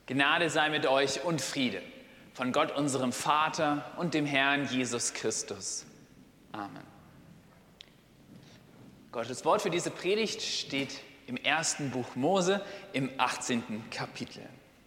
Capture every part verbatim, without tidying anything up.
Gnade sei mit euch und Friede von Gott, unserem Vater und dem Herrn Jesus Christus. Amen. Gottes Wort für diese Predigt steht im ersten Buch Mose im achtzehnten Kapitel.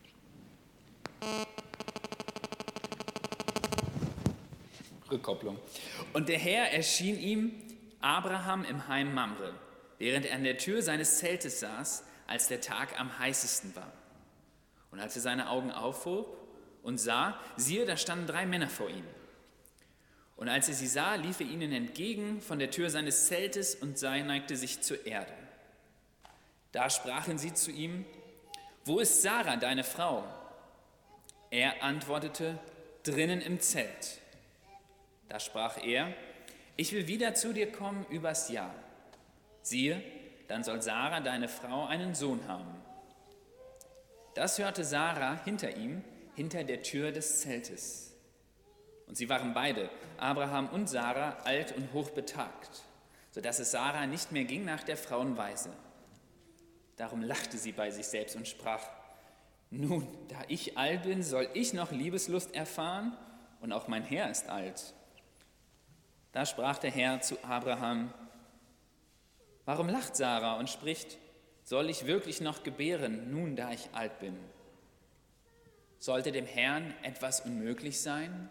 Rückkopplung. Und der Herr erschien ihm, Abraham, im Heim Mamre, während er an der Tür seines Zeltes saß, als der Tag am heißesten war. Und als er seine Augen aufhob und sah, siehe, da standen drei Männer vor ihm. Und als er sie sah, lief er ihnen entgegen von der Tür seines Zeltes und neigte sich zur Erde. Da sprachen sie zu ihm: Wo ist Sarah, deine Frau? Er antwortete: Drinnen im Zelt. Da sprach er: Ich will wieder zu dir kommen übers Jahr. Siehe, dann soll Sarah, deine Frau, einen Sohn haben. Das hörte Sarah hinter ihm, hinter der Tür des Zeltes. Und sie waren beide, Abraham und Sarah, alt und hochbetagt, sodass es Sarah nicht mehr ging nach der Frauenweise. Darum lachte sie bei sich selbst und sprach: Nun, da ich alt bin, soll ich noch Liebeslust erfahren? Und auch mein Herr ist alt. Da sprach der Herr zu Abraham: Warum lacht Sarah und spricht: Soll ich wirklich noch gebären, nun da ich alt bin? Sollte dem Herrn etwas unmöglich sein?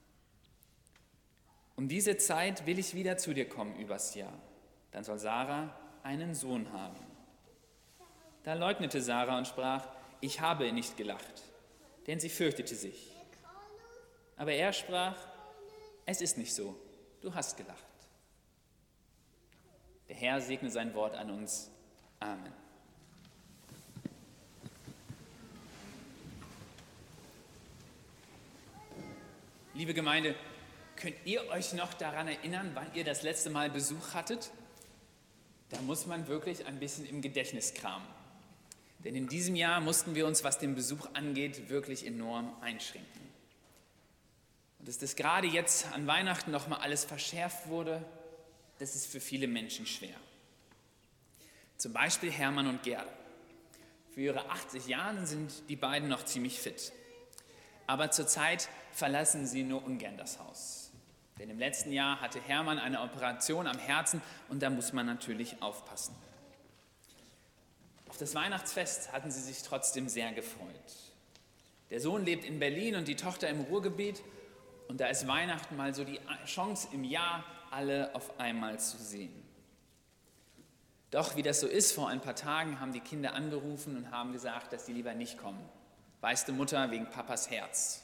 Um diese Zeit will ich wieder zu dir kommen übers Jahr. Dann soll Sarah einen Sohn haben. Da leugnete Sarah und sprach: Ich habe nicht gelacht, denn sie fürchtete sich. Aber er sprach: Es ist nicht so, du hast gelacht. Der Herr segne sein Wort an uns. Amen. Liebe Gemeinde, könnt ihr euch noch daran erinnern, wann ihr das letzte Mal Besuch hattet? Da muss man wirklich ein bisschen im Gedächtnis kramen. Denn in diesem Jahr mussten wir uns, was den Besuch angeht, wirklich enorm einschränken. Und dass das gerade jetzt an Weihnachten nochmal alles verschärft wurde, das ist für viele Menschen schwer. Zum Beispiel Hermann und Gerda. Für ihre achtzig Jahre sind die beiden noch ziemlich fit. Aber zurzeit verlassen sie nur ungern das Haus. Denn im letzten Jahr hatte Hermann eine Operation am Herzen und da muss man natürlich aufpassen. Auf das Weihnachtsfest hatten sie sich trotzdem sehr gefreut. Der Sohn lebt in Berlin und die Tochter im Ruhrgebiet und da ist Weihnachten mal so die Chance im Jahr, alle auf einmal zu sehen. Doch wie das so ist, vor ein paar Tagen haben die Kinder angerufen und haben gesagt, dass sie lieber nicht kommen. Weißt du, Mutter, wegen Papas Herz.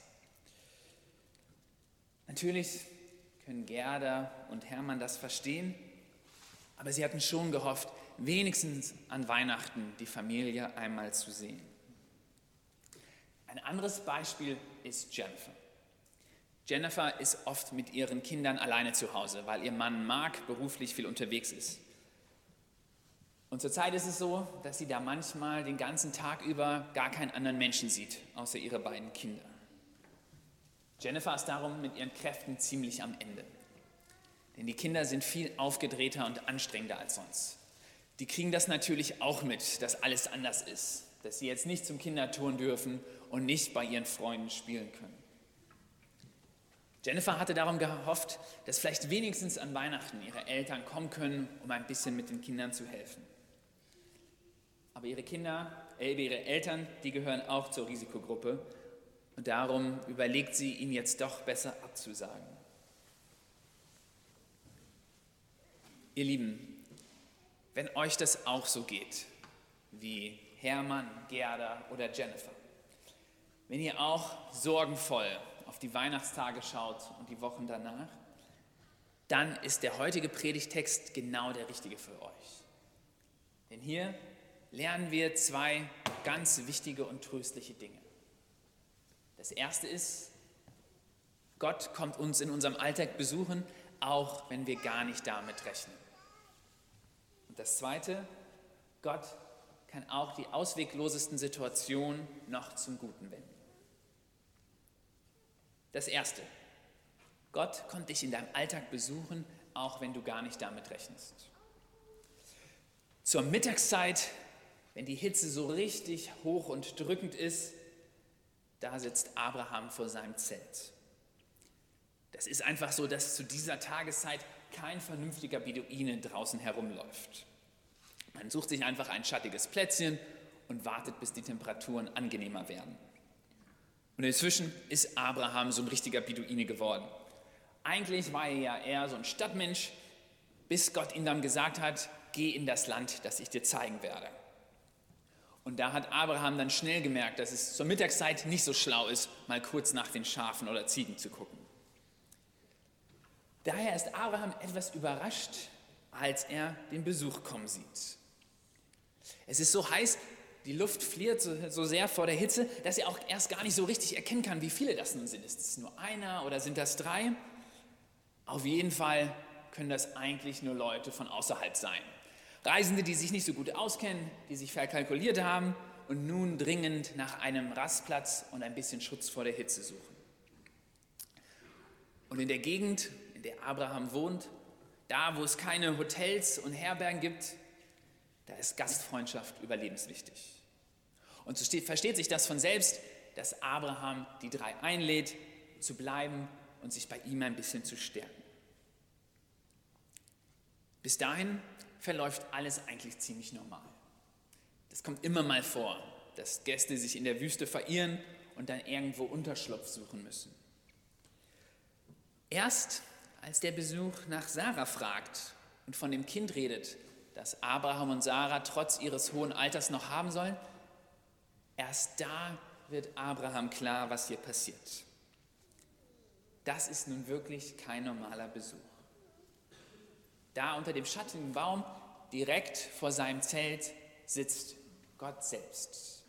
Natürlich können Gerda und Hermann das verstehen, aber sie hatten schon gehofft, wenigstens an Weihnachten die Familie einmal zu sehen. Ein anderes Beispiel ist Jennifer. Jennifer ist oft mit ihren Kindern alleine zu Hause, weil ihr Mann Mark beruflich viel unterwegs ist. Und zurzeit ist es so, dass sie da manchmal den ganzen Tag über gar keinen anderen Menschen sieht, außer ihre beiden Kinder. Jennifer ist darum mit ihren Kräften ziemlich am Ende. Denn die Kinder sind viel aufgedrehter und anstrengender als sonst. Die kriegen das natürlich auch mit, dass alles anders ist, dass sie jetzt nicht zum Kinderturnen dürfen und nicht bei ihren Freunden spielen können. Jennifer hatte darum gehofft, dass vielleicht wenigstens an Weihnachten ihre Eltern kommen können, um ein bisschen mit den Kindern zu helfen. Aber ihre Kinder, äh, ihre Eltern, die gehören auch zur Risikogruppe und darum überlegt sie, ihnen jetzt doch besser abzusagen. Ihr Lieben, wenn euch das auch so geht, wie Hermann, Gerda oder Jennifer, wenn ihr auch sorgenvoll auf die Weihnachtstage schaut und die Wochen danach, dann ist der heutige Predigtext genau der richtige für euch. Denn hier lernen wir zwei ganz wichtige und tröstliche Dinge. Das erste ist, Gott kommt uns in unserem Alltag besuchen, auch wenn wir gar nicht damit rechnen. Und das zweite, Gott kann auch die ausweglosesten Situationen noch zum Guten wenden. Das erste, Gott kommt dich in deinem Alltag besuchen, auch wenn du gar nicht damit rechnest. Zur Mittagszeit, wenn die Hitze so richtig hoch und drückend ist, da sitzt Abraham vor seinem Zelt. Das ist einfach so, dass zu dieser Tageszeit kein vernünftiger Beduine draußen herumläuft. Man sucht sich einfach ein schattiges Plätzchen und wartet, bis die Temperaturen angenehmer werden. Und inzwischen ist Abraham so ein richtiger Beduine geworden. Eigentlich war er ja eher so ein Stadtmensch, bis Gott ihm dann gesagt hat, geh in das Land, das ich dir zeigen werde. Und da hat Abraham dann schnell gemerkt, dass es zur Mittagszeit nicht so schlau ist, mal kurz nach den Schafen oder Ziegen zu gucken. Daher ist Abraham etwas überrascht, als er den Besuch kommen sieht. Es ist so heiß, die Luft friert so, so sehr vor der Hitze, dass er auch erst gar nicht so richtig erkennen kann, wie viele das nun sind. Ist es nur einer oder sind das drei? Auf jeden Fall können das eigentlich nur Leute von außerhalb sein. Reisende, die sich nicht so gut auskennen, die sich verkalkuliert haben und nun dringend nach einem Rastplatz und ein bisschen Schutz vor der Hitze suchen. Und in der Gegend, in der Abraham wohnt, da wo es keine Hotels und Herbergen gibt, da ist Gastfreundschaft überlebenswichtig. Und so steht, versteht sich das von selbst, dass Abraham die drei einlädt, zu bleiben und sich bei ihm ein bisschen zu stärken. Bis dahin verläuft alles eigentlich ziemlich normal. Das kommt immer mal vor, dass Gäste sich in der Wüste verirren und dann irgendwo Unterschlupf suchen müssen. Erst als der Besuch nach Sarah fragt und von dem Kind redet, das Abraham und Sarah trotz ihres hohen Alters noch haben sollen, erst da wird Abraham klar, was hier passiert. Das ist nun wirklich kein normaler Besuch. Da unter dem schattigen Baum, direkt vor seinem Zelt, sitzt Gott selbst.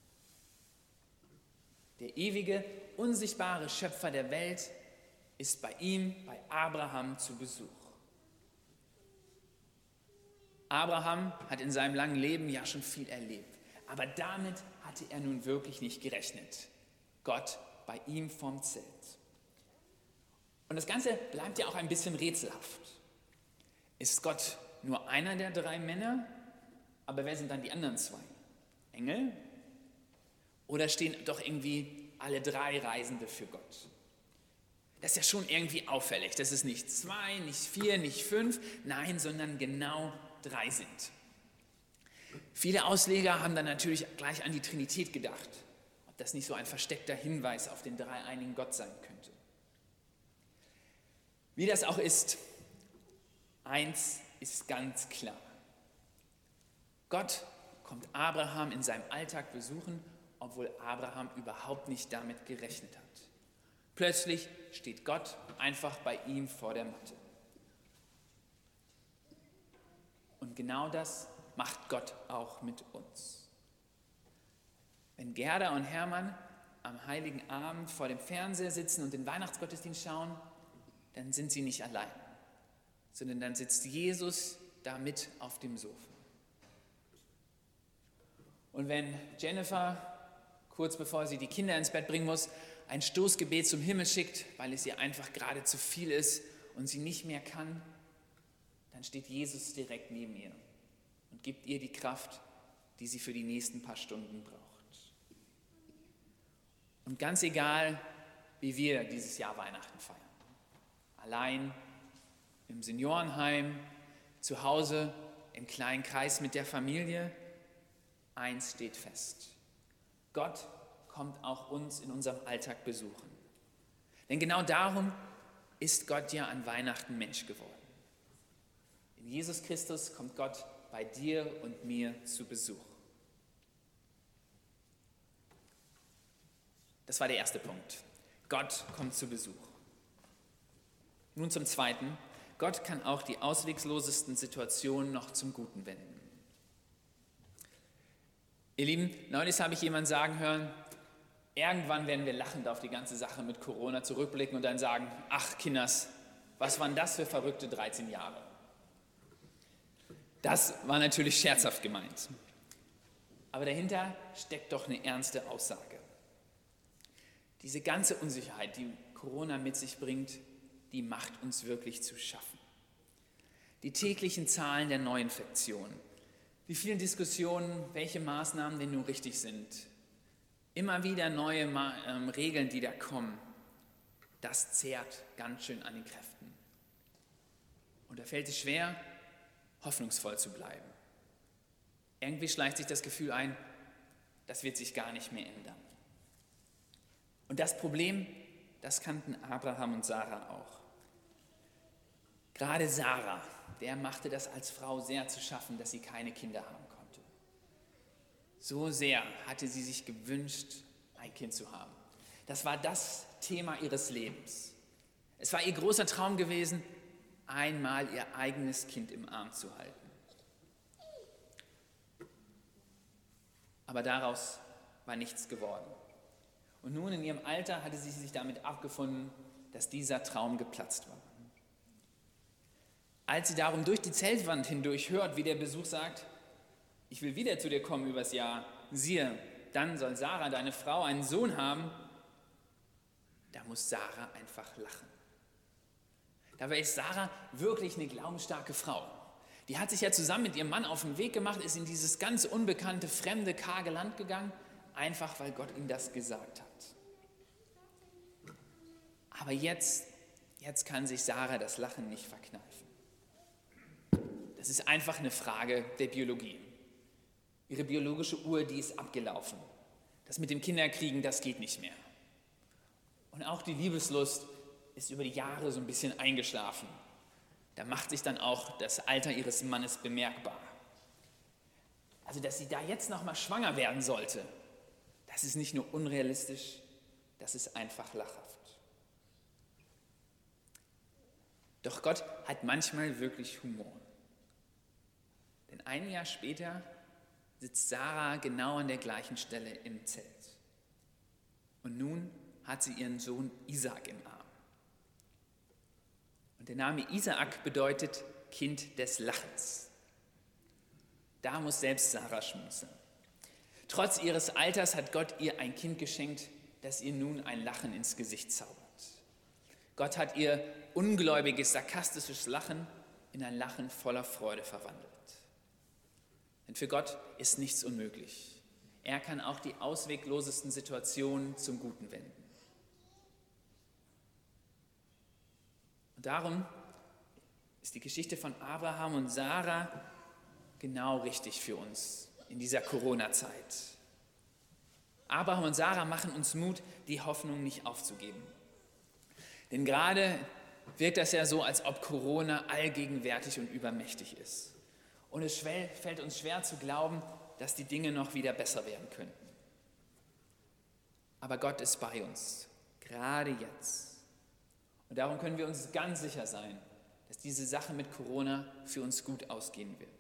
Der ewige, unsichtbare Schöpfer der Welt ist bei ihm, bei Abraham, zu Besuch. Abraham hat in seinem langen Leben ja schon viel erlebt, aber damit hatte er nun wirklich nicht gerechnet. Gott bei ihm vorm Zelt. Und das Ganze bleibt ja auch ein bisschen rätselhaft. Ist Gott nur einer der drei Männer? Aber wer sind dann die anderen zwei? Engel? Oder stehen doch irgendwie alle drei Reisende für Gott? Das ist ja schon irgendwie auffällig, dass es nicht zwei, nicht vier, nicht fünf, nein, sondern genau drei sind. Viele Ausleger haben dann natürlich gleich an die Trinität gedacht, ob das nicht so ein versteckter Hinweis auf den dreieinigen Gott sein könnte. Wie das auch ist, eins ist ganz klar. Gott kommt Abraham in seinem Alltag besuchen, obwohl Abraham überhaupt nicht damit gerechnet hat. Plötzlich steht Gott einfach bei ihm vor der Matte. Und genau das macht Gott auch mit uns. Wenn Gerda und Hermann am Heiligen Abend vor dem Fernseher sitzen und den Weihnachtsgottesdienst schauen, dann sind sie nicht allein, sondern dann sitzt Jesus da mit auf dem Sofa. Und wenn Jennifer, kurz bevor sie die Kinder ins Bett bringen muss, ein Stoßgebet zum Himmel schickt, weil es ihr einfach gerade zu viel ist und sie nicht mehr kann, dann steht Jesus direkt neben ihr und gibt ihr die Kraft, die sie für die nächsten paar Stunden braucht. Und ganz egal, wie wir dieses Jahr Weihnachten feiern, allein, im Seniorenheim, zu Hause, im kleinen Kreis mit der Familie, eins steht fest: Gott kommt auch uns in unserem Alltag besuchen. Denn genau darum ist Gott ja an Weihnachten Mensch geworden. In Jesus Christus kommt Gott bei dir und mir zu Besuch. Das war der erste Punkt. Gott kommt zu Besuch. Nun zum zweiten. Gott kann auch die ausweglosesten Situationen noch zum Guten wenden. Ihr Lieben, neulich habe ich jemanden sagen hören, irgendwann werden wir lachend auf die ganze Sache mit Corona zurückblicken und dann sagen, ach Kinders, was waren das für verrückte dreizehn Jahre? Das war natürlich scherzhaft gemeint. Aber dahinter steckt doch eine ernste Aussage. Diese ganze Unsicherheit, die Corona mit sich bringt, die macht uns wirklich zu schaffen. Die täglichen Zahlen der Neuinfektionen, die vielen Diskussionen, welche Maßnahmen denn nun richtig sind, Immer wieder neue ähm, Regeln, die da kommen, das zehrt ganz schön an den Kräften. Und da fällt es schwer, hoffnungsvoll zu bleiben. Irgendwie schleicht sich das Gefühl ein, das wird sich gar nicht mehr ändern. Und das Problem, das kannten Abraham und Sarah auch. Gerade Sarah, der machte das als Frau sehr zu schaffen, dass sie keine Kinder haben konnte. So sehr hatte sie sich gewünscht, ein Kind zu haben. Das war das Thema ihres Lebens. Es war ihr großer Traum gewesen, einmal ihr eigenes Kind im Arm zu halten. Aber daraus war nichts geworden. Und nun in ihrem Alter hatte sie sich damit abgefunden, dass dieser Traum geplatzt war. Als sie darum durch die Zeltwand hindurch hört, wie der Besuch sagt, ich will wieder zu dir kommen übers Jahr, siehe, dann soll Sarah, deine Frau, einen Sohn haben, da muss Sarah einfach lachen. Dabei ist Sarah wirklich eine glaubensstarke Frau. Die hat sich ja zusammen mit ihrem Mann auf den Weg gemacht, ist in dieses ganz unbekannte, fremde, karge Land gegangen, einfach weil Gott ihm das gesagt hat. Aber jetzt, jetzt kann sich Sarah das Lachen nicht verkneifen. Das ist einfach eine Frage der Biologie. Ihre biologische Uhr, die ist abgelaufen. Das mit dem Kinderkriegen, das geht nicht mehr. Und auch die Liebeslust ist über die Jahre so ein bisschen eingeschlafen. Da macht sich dann auch das Alter ihres Mannes bemerkbar. Also, dass sie da jetzt noch mal schwanger werden sollte, das ist nicht nur unrealistisch, das ist einfach lachhaft. Doch Gott hat manchmal wirklich Humor. Denn ein Jahr später sitzt Sarah genau an der gleichen Stelle im Zelt. Und nun hat sie ihren Sohn Isaak im Arm. Und der Name Isaak bedeutet Kind des Lachens. Da muss selbst Sarah schmunzeln. Trotz ihres Alters hat Gott ihr ein Kind geschenkt, das ihr nun ein Lachen ins Gesicht zaubert. Gott hat ihr ungläubiges, sarkastisches Lachen in ein Lachen voller Freude verwandelt. Denn für Gott ist nichts unmöglich. Er kann auch die ausweglosesten Situationen zum Guten wenden. Und darum ist die Geschichte von Abraham und Sarah genau richtig für uns in dieser Corona-Zeit. Abraham und Sarah machen uns Mut, die Hoffnung nicht aufzugeben. Denn gerade wirkt das ja so, als ob Corona allgegenwärtig und übermächtig ist. Und es fällt uns schwer zu glauben, dass die Dinge noch wieder besser werden könnten. Aber Gott ist bei uns, gerade jetzt. Und darum können wir uns ganz sicher sein, dass diese Sache mit Corona für uns gut ausgehen wird.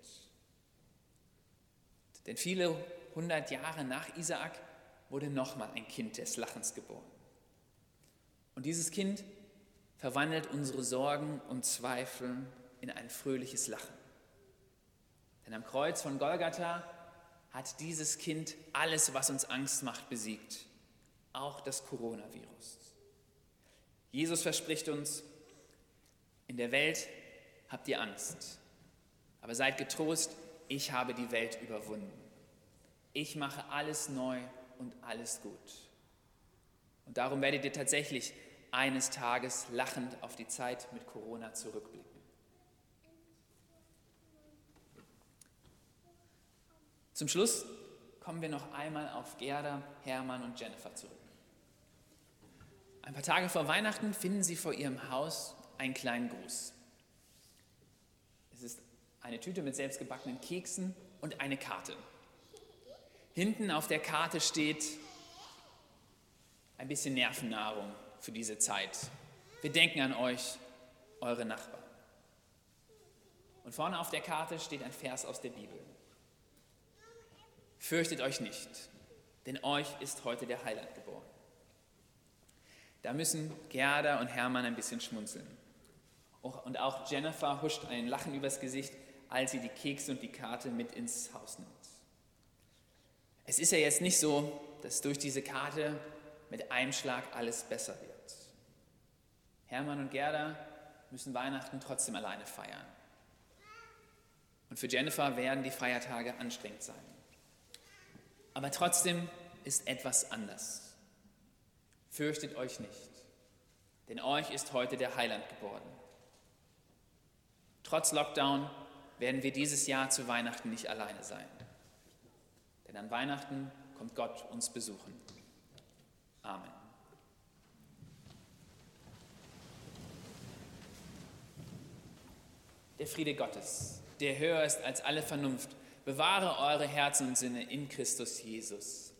Denn viele hundert Jahre nach Isaak wurde nochmal ein Kind des Lachens geboren. Und dieses Kind verwandelt unsere Sorgen und Zweifel in ein fröhliches Lachen. Denn am Kreuz von Golgatha hat dieses Kind alles, was uns Angst macht, besiegt. Auch das Coronavirus. Jesus verspricht uns, in der Welt habt ihr Angst, aber seid getrost, ich habe die Welt überwunden. Ich mache alles neu und alles gut. Und darum werdet ihr tatsächlich eines Tages lachend auf die Zeit mit Corona zurückblicken. Zum Schluss kommen wir noch einmal auf Gerda, Hermann und Jennifer zurück. Ein paar Tage vor Weihnachten finden sie vor ihrem Haus einen kleinen Gruß. Es ist eine Tüte mit selbstgebackenen Keksen und eine Karte. Hinten auf der Karte steht ein bisschen Nervennahrung für diese Zeit. Wir denken an euch, eure Nachbarn. Und vorne auf der Karte steht ein Vers aus der Bibel. Fürchtet euch nicht, denn euch ist heute der Heiland geboren. Da müssen Gerda und Hermann ein bisschen schmunzeln. Und auch Jennifer huscht ein Lachen übers Gesicht, als sie die Kekse und die Karte mit ins Haus nimmt. Es ist ja jetzt nicht so, dass durch diese Karte mit einem Schlag alles besser wird. Hermann und Gerda müssen Weihnachten trotzdem alleine feiern. Und für Jennifer werden die Feiertage anstrengend sein. Aber trotzdem ist etwas anders. Fürchtet euch nicht, denn euch ist heute der Heiland geboren. Trotz Lockdown werden wir dieses Jahr zu Weihnachten nicht alleine sein. Denn an Weihnachten kommt Gott uns besuchen. Amen. Der Friede Gottes, der höher ist als alle Vernunft, bewahre eure Herzen und Sinne in Christus Jesus.